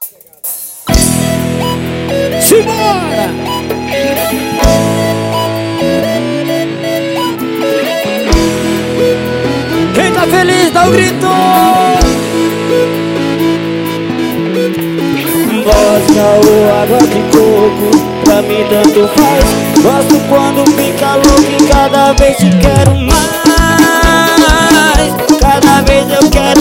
Simbora! Quem tá feliz dá um grito! Vodka ou água de coco, pra mim tanto faz. Gosto quando fica louco e cada vez te quero mais. Cada vez eu quero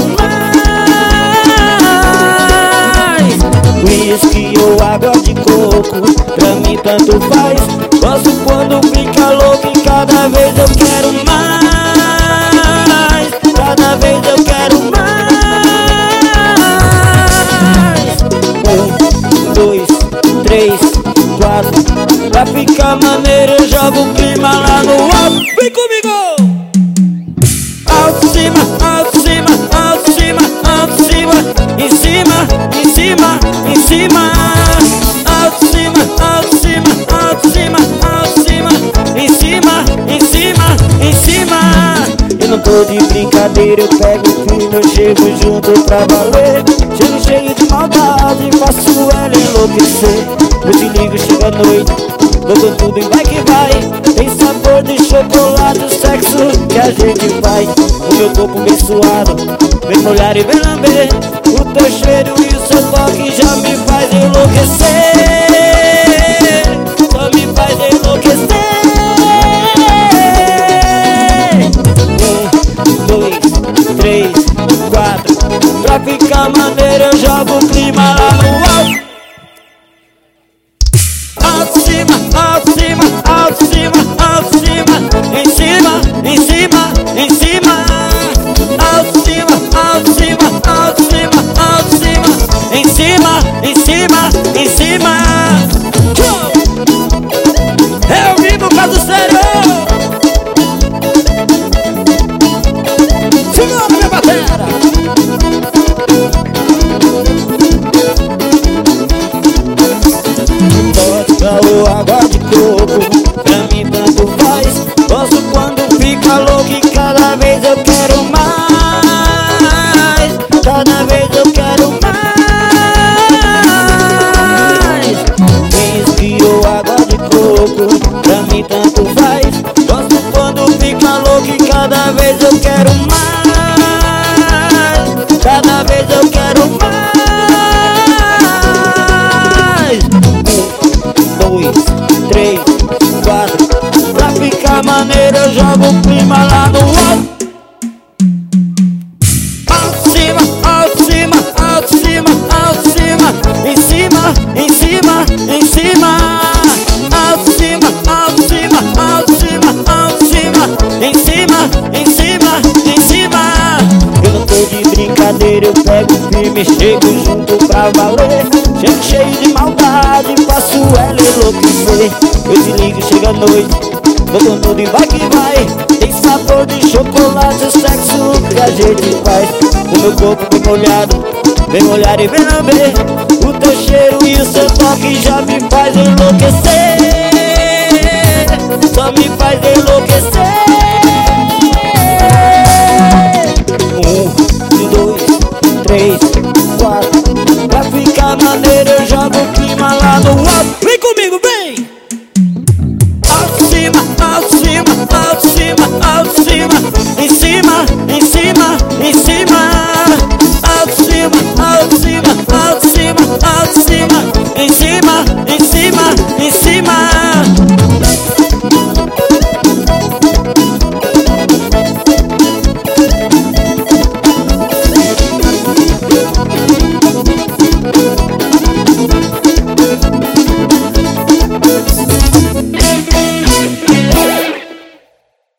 mais. Whisky ou água de coco, pra mim tanto faz. Gosto quando fica louco e cada vez eu quero mais. Cada vez eu quero mais. 1, 2, 3, 4. Pra ficar maneiro eu jogo o clima lá no alto. Vem comigo! Alto, cima, alto, cima, alto, cima, alto, cima. Em cima, em cima, em cima. Alto, cima, alto, cima, alto, cima, alto, cima. Em cima, em cima, em cima. Eu não tô de brincadeira, eu pego o fino, eu chego junto pra valer. Chego cheio de maldade, faço ela enlouquecer. Eu te ligo, chega a noite, dou tudo e vai que vai. Tem sabor de chocolate, o sexo que a gente faz. O meu corpo bem suado, vem molhar e vem lamber. O teu cheiro e o seu toque já me faz enlouquecer. Só me faz enlouquecer. 1, 2, 3, 4. Pra ficar maneiro eu jogo o clima lá no alto. Alto, cima, alto, cima, alto, cima, alto, cima. Em cima, em cima, em cima. Alto, cima, alto, cima, alto, cima, alto, cima. Em cima, em cima, em cima. É o vivo, caso sério. Segura minha batera. Vodka ou água de coco, pra mim tanto faz. Gosto quando fica louco e cada vez eu quero mais. Cada vez eu quero mais. Whisky ou água de coco, pra mim tanto faz. Gosto quando fica louco e cada vez eu quero mais. Cada vez eu quero mais. 1, 2, 3, 4. Pra ficar maneiro eu jogo o clima lá no alto. Alto, cima, alto, cima, alto, cima, alto, cima. Em cima, em cima, em cima. Alto, cima, alto, cima, alto, cima, alto, cima. Em cima, em cima, em cima. Eu não tô de brincadeira, eu pego firme, chego junto pra valer. Chego cheio de maldade, faço ela enlouquecer. Eu te ligo, chega a noite, dou tudo e vai que vai. Tem sabor de chocolate, o sexo que a gente faz. O meu corpo bem molhado, vem molhar e vem lamber. O teu cheiro e o seu toque já me faz enlouquecer. Só me faz enlouquecer. 1, 2, 3, 4. Pra ficar maneiro eu jogo o clima lá no alto. Vem comigo, vem! Alto, cima, alto, cima, alto, cima.